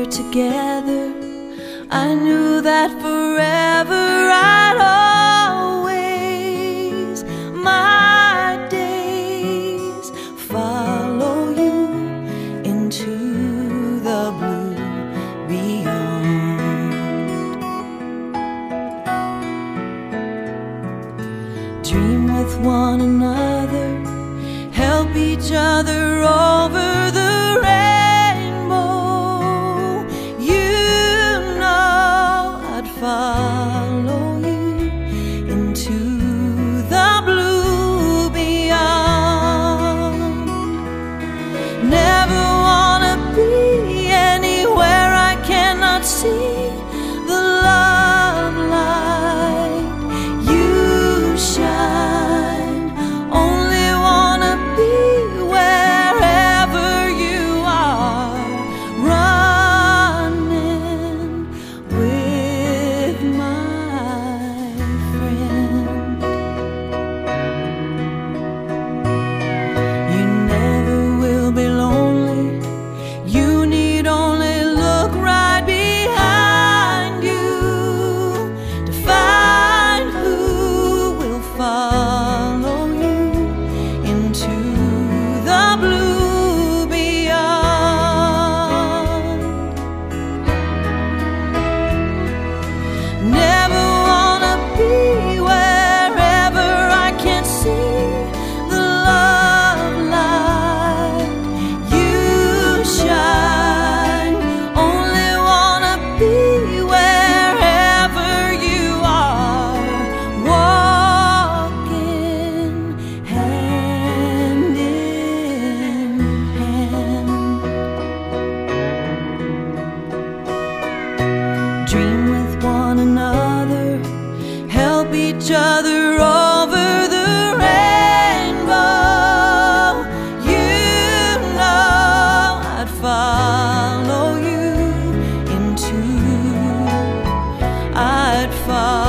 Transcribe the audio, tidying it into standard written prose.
were together, I knew that forever I'd always, my days, follow you into the blue beyond. Dream with one another, help each other over the rainbow. You know I'd follow you into the blue beyond. Never wanna be anywhere I cannot see the love light you shine. Only wanna be wherever you are, running with my friend. You never will be lonely. You need only look right behind you to find who will follow you into the blue beyond. Never wanna be wherever I can't see the love light you shine. Only wanna be wherever you are, walking hand in hand. Dream with one another, help each other over the rainbow. You know I'd follow you into, I'd follow